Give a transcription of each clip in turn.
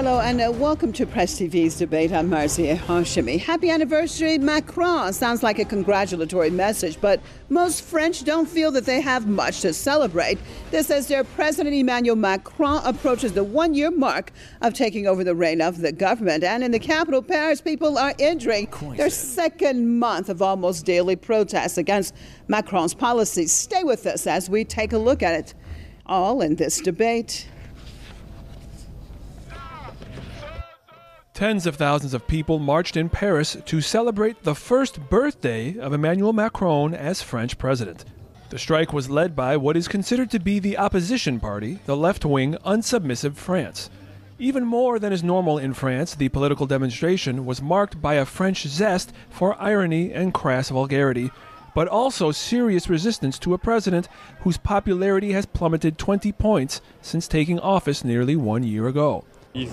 Hello and welcome to Press TV's debate. I'm Marzieh Hashemi. Happy anniversary, Macron. Sounds like a congratulatory message, but most French don't feel that they have much to celebrate. This as their President Emmanuel Macron approaches the one-year mark of taking over the reign of the government. And in the capital, Paris, people are entering their second month of almost daily protests against Macron's policies. Stay with us as we take a look at it all in this debate. Tens of thousands of people marched in Paris to celebrate the first birthday of Emmanuel Macron as French president. The strike was led by what is considered to be the opposition party, the left-wing Unsubmissive France. Even more than is normal in France, the political demonstration was marked by a French zest for irony and crass vulgarity, but also serious resistance to a president whose popularity has plummeted 20 points since taking office nearly 1 year ago.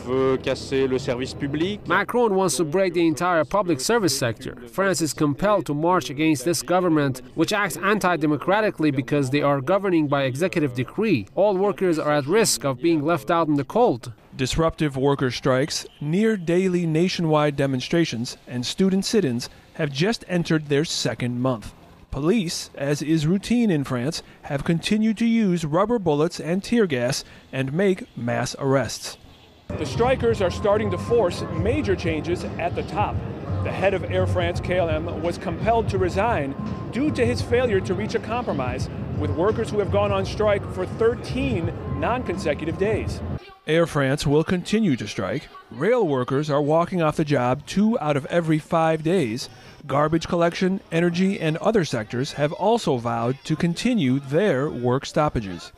Macron wants to break the entire public service sector. France is compelled to march against this government, which acts anti-democratically because they are governing by executive decree. All workers are at risk of being left out in the cold. Disruptive worker strikes, near-daily nationwide demonstrations, and student sit-ins have just entered their second month. Police, as is routine in France, have continued to use rubber bullets and tear gas and make mass arrests. The strikers are starting to force major changes at the top. The head of Air France-KLM was compelled to resign due to his failure to reach a compromise with workers who have gone on strike for 13 non-consecutive days. Air France will continue to strike. Rail workers are walking off the job 2 out of every 5 days. Garbage collection, energy, and other sectors have also vowed to continue their work stoppages.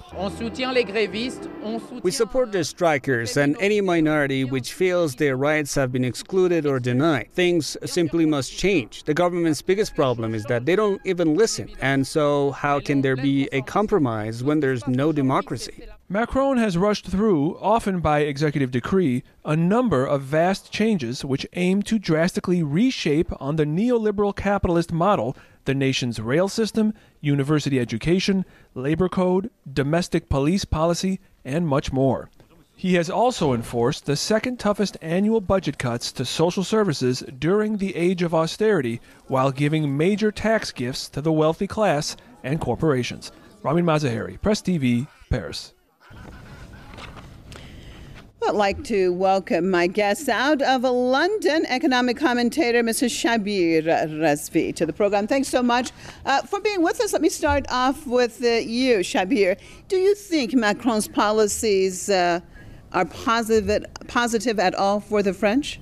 We support the strikers and any minority which feels their rights have been excluded or denied. Things simply must change. The government's biggest problem is that they don't even listen. And so how can there be a compromise when there's no democracy? Macron has rushed through, often by executive decree, a number of vast changes which aim to drastically reshape on the neoliberal capitalist model the nation's rail system, university education, labor code, domestic police policy, and much more. He has also enforced the second toughest annual budget cuts to social services during the age of austerity, while giving major tax gifts to the wealthy class and corporations. Ramin Mazaheri, Press TV, Paris. I'd like to welcome my guest out of London, economic commentator Mrs. Shabir Razvi, to the program. Thanks so much for being with us. Let me start off with you, Shabir. Do you think Macron's policies are positive at all for the French?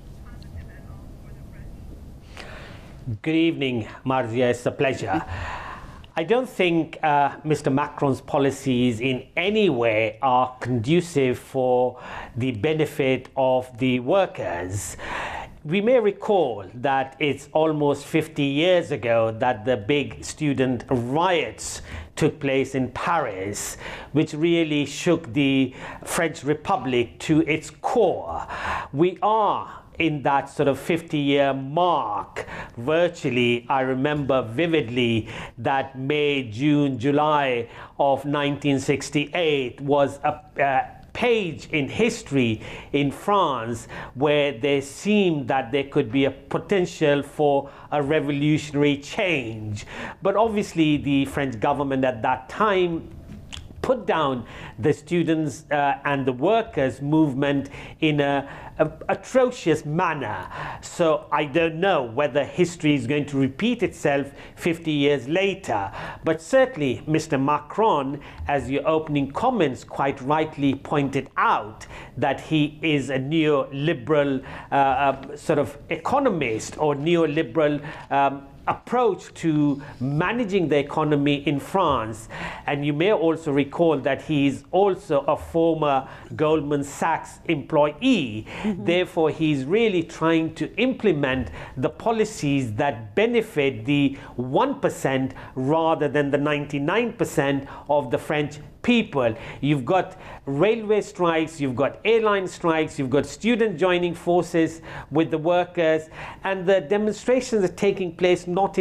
Good evening, Marzieh. It's a pleasure. I don't think Mr. Macron's policies in any way are conducive for the benefit of the workers. We may recall that it's almost 50 years ago that the big student riots took place in Paris, which really shook the French Republic to its core. We are in that sort of 50-year mark. Virtually, I remember vividly that May, June, July of 1968 was a page in history in France where there seemed that there could be a potential for a revolutionary change. But obviously the French government at that time put down the students and the workers' movement in a atrocious manner. So I don't know whether history is going to repeat itself 50 years later. But certainly Mr. Macron, as your opening comments quite rightly pointed out, that he is a neoliberal sort of economist or neoliberal approach to managing the economy in France. And you may also recall that he is also a former Goldman Sachs employee. Therefore, he's really trying to implement the policies that benefit the 1% rather than the 99% of the French people. You've got railway strikes, you've got airline strikes, you've got students joining forces with the workers, and the demonstrations are taking place not in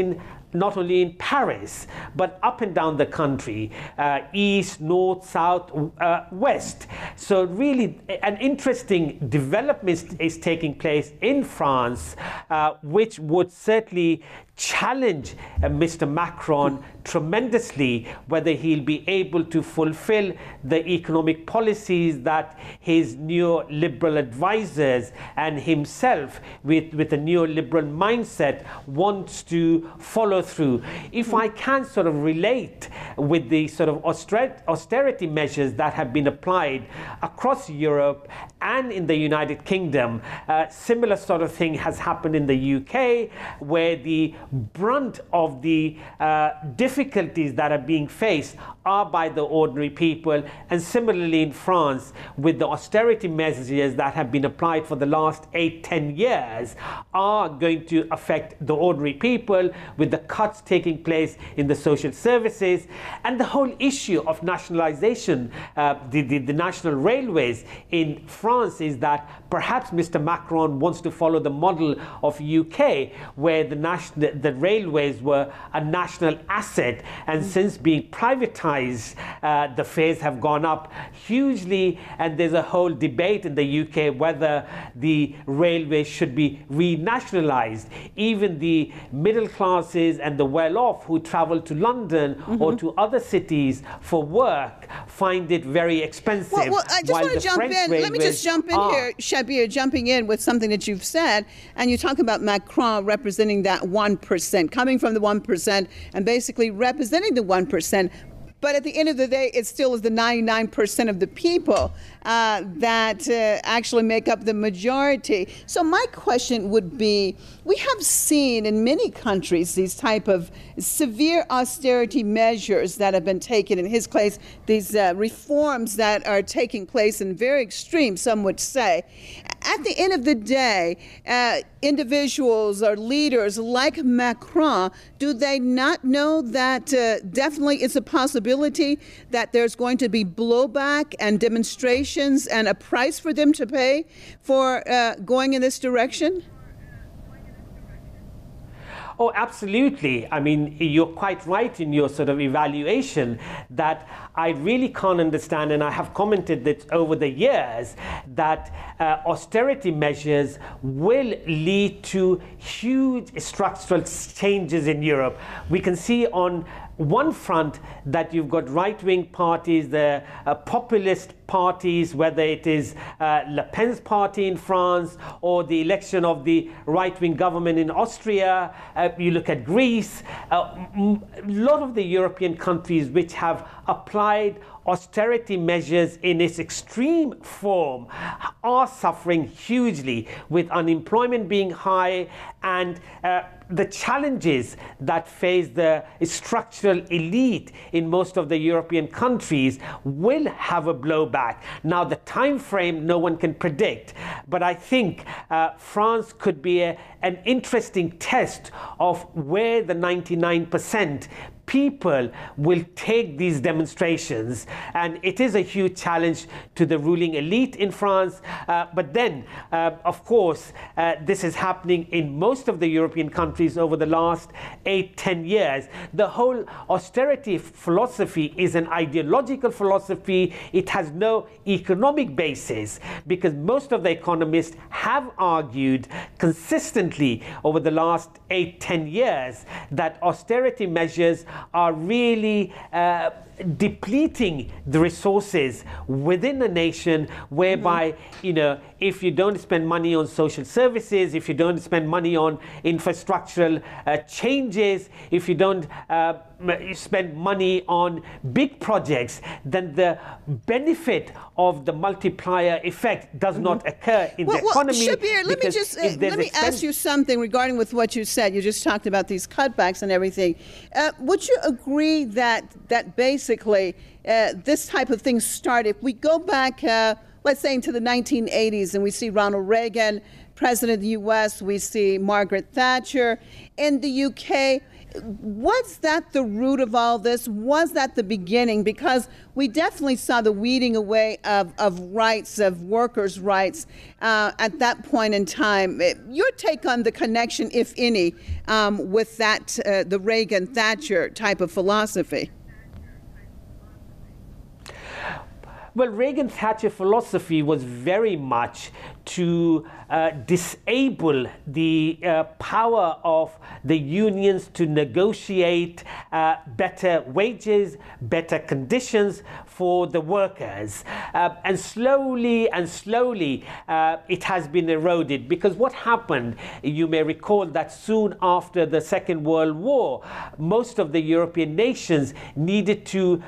not only in Paris, but up and down the country, east, north, south, west. So really an interesting development is taking place in France, which would certainly challenge Mr. Macron tremendously, whether he'll be able to fulfill the economic policies that his neoliberal advisors and himself with a neoliberal mindset wants to follow through. If I can sort of relate with the sort of austerity measures that have been applied across Europe and in the United Kingdom, similar sort of thing has happened in the UK, where the brunt of the difficulties that are being faced are by the ordinary people. And similarly in France, with the austerity measures that have been applied for the last 8-10 years, are going to affect the ordinary people, with the cuts taking place in the social services. And the whole issue of nationalization, the national railways in France, is that perhaps Mr. Macron wants to follow the model of UK, where the railways were a national asset, and since being privatized, the fares have gone up hugely, and there's a whole debate in the UK whether the railways should be renationalized. Even the middle classes and the well-off who travel to London or to other cities for work find it very expensive. Well, I just want to jump in. Let me just jump in here, Shabir, jumping in with something that you've said, and you talk about Macron representing that 1%, coming from the 1% and basically representing the 1%. But at the end of the day, it still is the 99% of the people that actually make up the majority. So my question would be, we have seen in many countries these type of severe austerity measures that have been taken. In his case, these reforms that are taking place in very extreme, some would say. At the end of the day, individuals or leaders like Macron, do they not know that definitely it's a possibility that there's going to be blowback and demonstrations and a price for them to pay for going in this direction? Oh, absolutely. I mean, you're quite right in your sort of evaluation that I really can't understand, and I have commented that over the years, that austerity measures will lead to huge structural changes in Europe. We can see on one front that you've got right-wing parties, the populist parties, whether it is Le Pen's party in France or the election of the right-wing government in Austria. You look at Greece, a lot of the European countries which have applied austerity measures in its extreme form are suffering hugely, with unemployment being high and the challenges that face the structural elite in most of the European countries will have a blowback. Now, the time frame no one can predict, but I think France could be an interesting test of where the 99% people will take these demonstrations, and it is a huge challenge to the ruling elite in France. But then, of course, this is happening in most of the European countries over the last 8-10 years. The whole austerity philosophy is an ideological philosophy. It has no economic basis, because most of the economists have argued consistently over the last 8-10 years that austerity measures are really depleting the resources within a nation, whereby, you know, if you don't spend money on social services, if you don't spend money on infrastructural changes, if you don't spend money on big projects, then the benefit of the multiplier effect does not occur in the economy. Shabir, let me ask you something regarding with what you said. You just talked about these cutbacks and everything. Would you agree that basically this type of thing started? If we go back, let's say into the 1980s, and we see Ronald Reagan president of the U.S., we see Margaret Thatcher. In the UK, was that the root of all this? Was that the beginning? Because we definitely saw the weeding away of rights, of workers' rights at that point in time. Your take on the connection, if any, with that, the Reagan-Thatcher type of philosophy? Well, Reagan-Thatcher philosophy was very much to disable the power of the unions to negotiate better wages, better conditions for the workers. And slowly it has been eroded, because what happened, you may recall that soon after the Second World War, most of the European nations needed to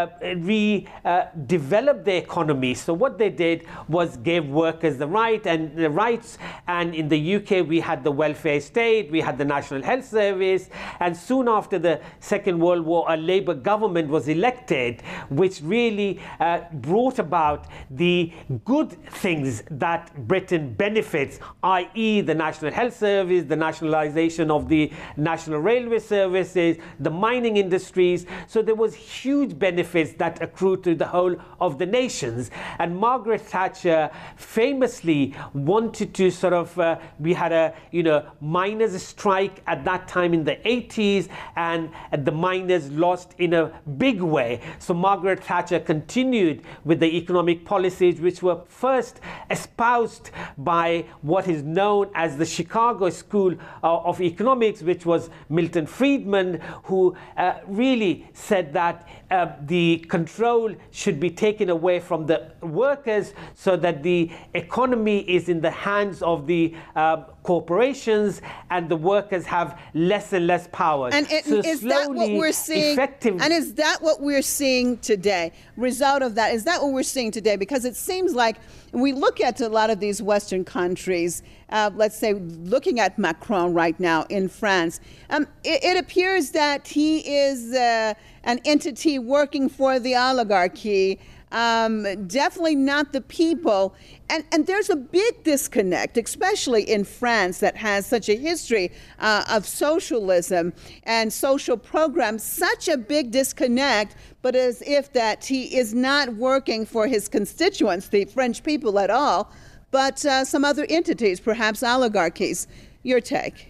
redevelop their economy. So what they did was give workers the rights, and in the UK we had the welfare state, we had the National Health Service, and soon after the Second World War a Labour government was elected, which really brought about the good things that Britain benefits, i.e. the National Health Service, the nationalisation of the National Railway Services, the mining industries. So there was huge benefits that accrued to the whole of the nations. And Margaret Thatcher famously wanted to sort of, we had a miners' strike at that time in the 80s, and the miners lost in a big way. So Margaret Thatcher continued with the economic policies which were first espoused by what is known as the Chicago School of Economics, which was Milton Friedman, who really said that the control should be taken away from the workers so that the economy is in the hands of the corporations, and the workers have less and less power. And is that what we're seeing? And is that what we're seeing today? Result of that, is that what we're seeing today? Because it seems like when we look at a lot of these Western countries, let's say looking at Macron right now in France, it appears that he is an entity working for the oligarchy, definitely not the people. And there's a big disconnect, especially in France that has such a history of socialism and social programs, such a big disconnect, but as if that he is not working for his constituents, the French people at all, but some other entities, perhaps oligarchies. Your take?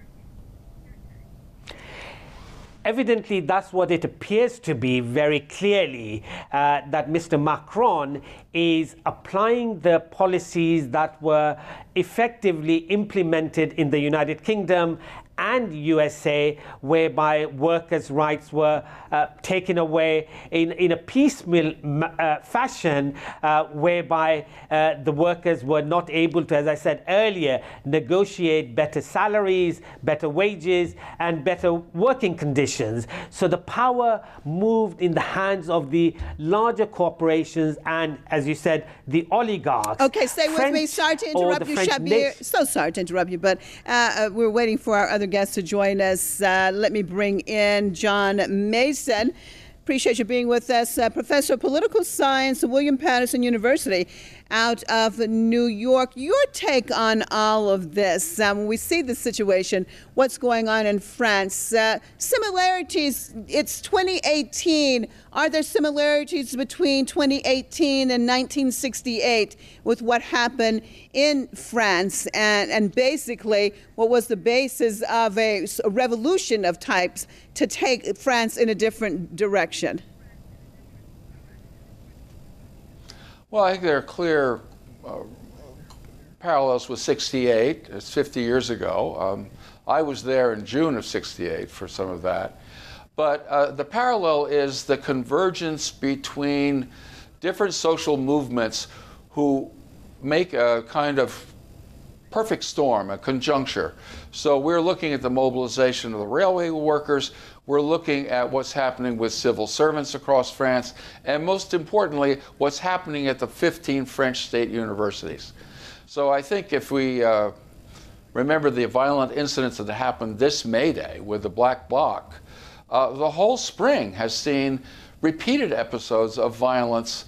Evidently, that's what it appears to be very clearly, that Mr. Macron is applying the policies that were effectively implemented in the United Kingdom and USA, whereby workers' rights were taken away in a piecemeal fashion, whereby the workers were not able to, as I said earlier, negotiate better salaries, better wages, and better working conditions. So the power moved in the hands of the larger corporations and, as you said, the oligarchs. Okay, stay with me. Sorry to interrupt you, Shabir. So sorry to interrupt you, but we're waiting for our other guests to join us. Let me bring in John Mason. Appreciate you being with us. Professor of Political Science at William Patterson University out of New York. Your take on all of this, when we see the situation, what's going on in France, similarities, it's 2018. Are there similarities between 2018 and 1968 with what happened in France and basically what was the basis of a revolution of types to take France in a different direction? Well, I think there are clear parallels with 68. It's 50 years ago. I was there in June of 68 for some of that. But the parallel is the convergence between different social movements who make a kind of perfect storm, a conjuncture. So we're looking at the mobilization of the railway workers. We're looking at what's happening with civil servants across France, and most importantly, what's happening at the 15 French state universities. So I think if we remember the violent incidents that happened this May Day with the Black Bloc, the whole spring has seen repeated episodes of violence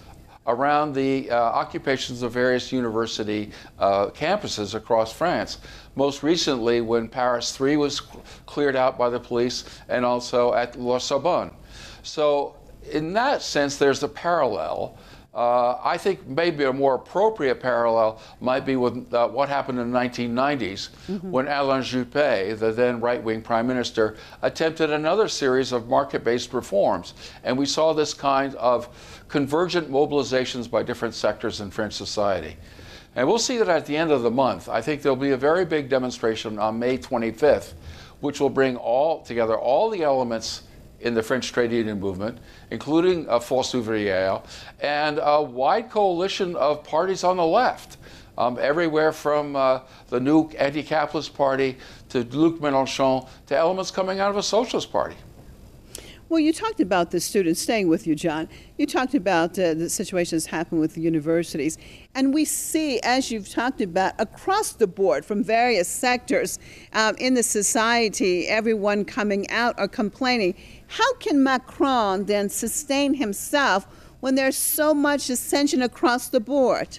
around the occupations of various university campuses across France. Most recently, when Paris 3 was cleared out by the police, and also at La Sorbonne. So in that sense, there's a parallel. I think maybe a more appropriate parallel might be with what happened in the 1990s when Alain Juppé, the then right-wing prime minister, attempted another series of market-based reforms. And we saw this kind of convergent mobilizations by different sectors in French society. And we'll see that at the end of the month. I think there'll be a very big demonstration on May 25th, which will bring together all the elements in the French trade union movement, including Force Ouvrière, and a wide coalition of parties on the left, everywhere from the new anti-capitalist party to Luc Mélenchon to elements coming out of a socialist party. Well, you talked about the students, staying with you, John. You talked about the situations happen with the universities. And we see, as you've talked about, across the board from various sectors in the society, everyone coming out or complaining. How can Macron then sustain himself when there's so much ascension across the board?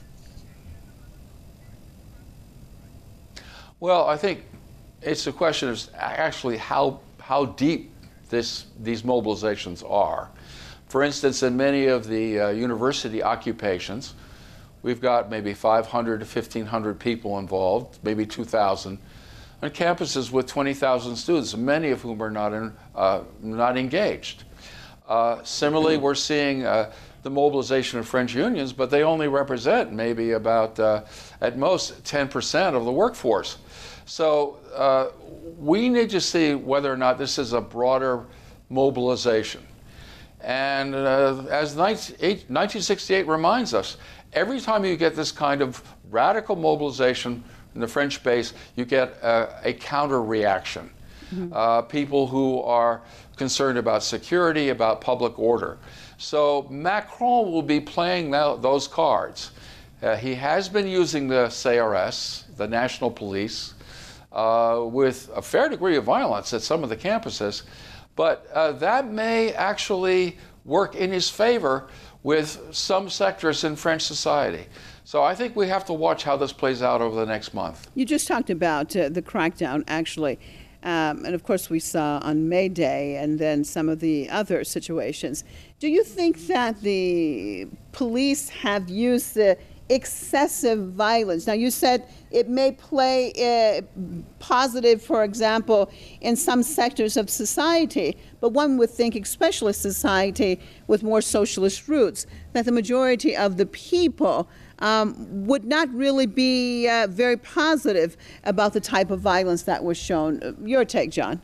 Well, I think it's a question of actually how deep these mobilizations are. For instance, in many of the university occupations, we've got maybe 500 to 1,500 people involved, maybe 2,000, on campuses with 20,000 students, many of whom are not engaged. Similarly, we're seeing the mobilization of French unions, but they only represent maybe about, at most, 10% of the workforce. So we need to see whether or not this is a broader mobilization. And as 1968 reminds us, every time you get this kind of radical mobilization in the French base, you get a counter-reaction. People who are concerned about security, about public order. So Macron will be playing those cards. He has been using the CRS, the national police, with a fair degree of violence at some of the campuses, but that may actually work in his favor with some sectors in French society. So I think we have to watch how this plays out over the next month. You just talked about the crackdown, actually. And of course, we saw on May Day and then some of the other situations. Do you think that the police have used the excessive violence? Now, you said it may play positive, for example, in some sectors of society, but one would think, especially society with more socialist roots, that the majority of the people would not really be very positive about the type of violence that was shown. Your take, John?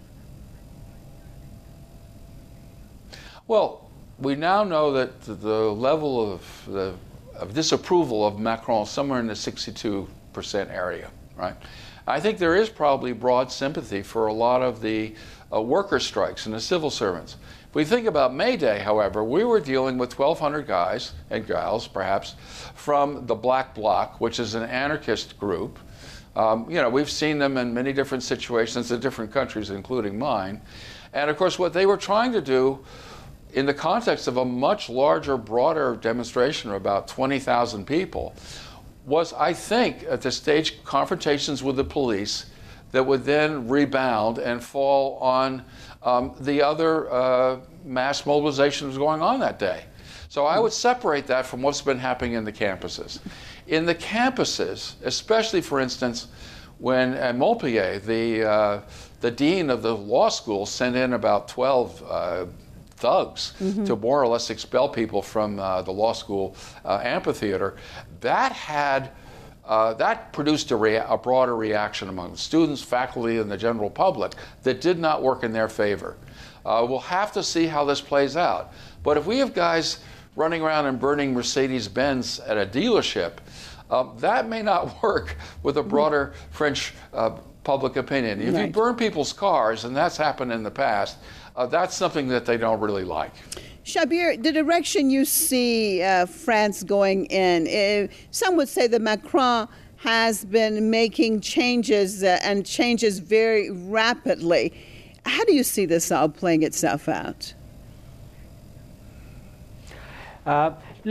Well, we now know that the level of disapproval of Macron is somewhere in the 62% area, right? I think there is probably broad sympathy for a lot of the worker strikes and the civil servants. If we think about May Day, however, we were dealing with 1,200 guys and gals, perhaps, from the Black Bloc, which is an anarchist group. We've seen them in many different situations in different countries, including mine. And of course, what they were trying to do in the context of a much larger, broader demonstration of about 20,000 people was, I think, to stage confrontations with the police that would then rebound and fall on the other mass mobilizations going on that day. So I would separate that from what's been happening in the campuses. In the campuses, especially, for instance, when at Montpellier, the dean of the law school sent in about 12 thugs to more or less expel people from the law school amphitheater, that produced a broader reaction among the students, faculty, and the general public that did not work in their favor. We'll have to see how this plays out. But if we have guys running around and burning Mercedes-Benz at a dealership, that may not work with a broader French public opinion. If you burn people's cars, and that's happened in the past, that's something that they don't really like. Shabir, the direction you see France going in, some would say that Macron has been making changes and changes very rapidly. How do you see this all playing itself out? Look,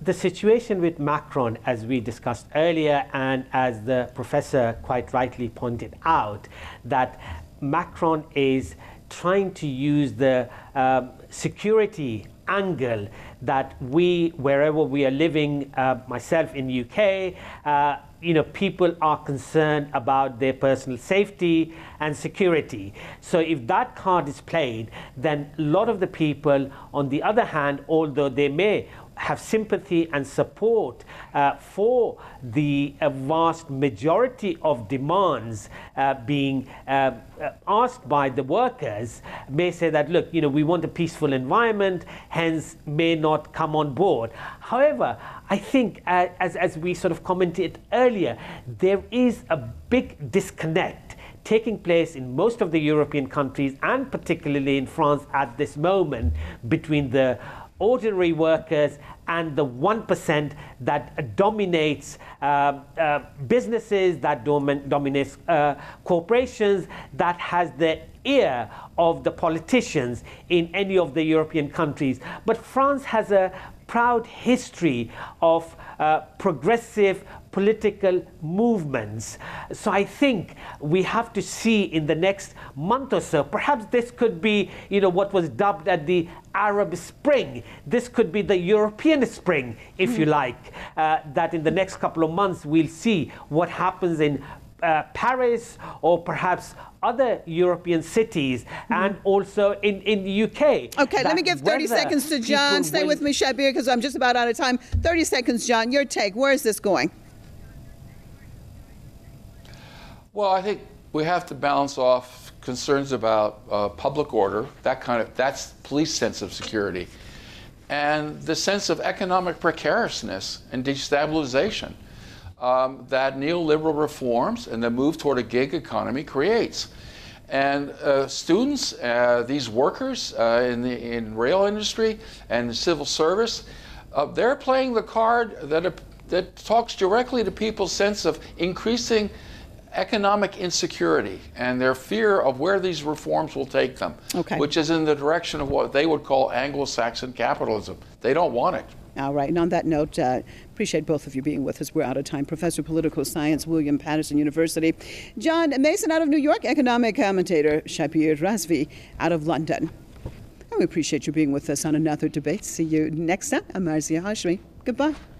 the situation with Macron, as we discussed earlier, and as the professor quite rightly pointed out, that Macron is trying to use the security angle that wherever we are living, myself in UK, people are concerned about their personal safety and security. So if that card is played, then a lot of the people, on the other hand, although they may have sympathy and support for the vast majority of demands being asked by the workers, may say that, look, we want a peaceful environment, hence may not come on board. However, I think, as we sort of commented earlier, there is a big disconnect taking place in most of the European countries, and particularly in France at this moment, between the ordinary workers and the 1% that dominates businesses, that dominates corporations, that has the ear of the politicians in any of the European countries. But France has a proud history of progressive political movements. So I think we have to see in the next month or so, perhaps this could be, what was dubbed as the Arab Spring. This could be the European Spring, if you like, that in the next couple of months we'll see what happens in Paris or perhaps other European cities and also in the UK. Okay, let me give 30 seconds to John. Stay with me, Shabir, because I'm just about out of time. 30 seconds, John, your take. Where is this going? Well, I think we have to balance off concerns about public order, that's police sense of security, and the sense of economic precariousness and destabilization that neoliberal reforms and the move toward a gig economy creates. And students, these workers in rail industry and civil service, they're playing the card that talks directly to people's sense of increasing economic insecurity and their fear of where these reforms will take them, which is in the direction of what they would call Anglo-Saxon capitalism. They don't want it. All right, and on that note, appreciate both of you being with us. We're out of time. Professor of Political Science, William Patterson University. John Mason out of New York, economic commentator Shabir Razvi out of London. And we appreciate you being with us on another debate. See you next time. I'm Marzia Hashmi. Goodbye.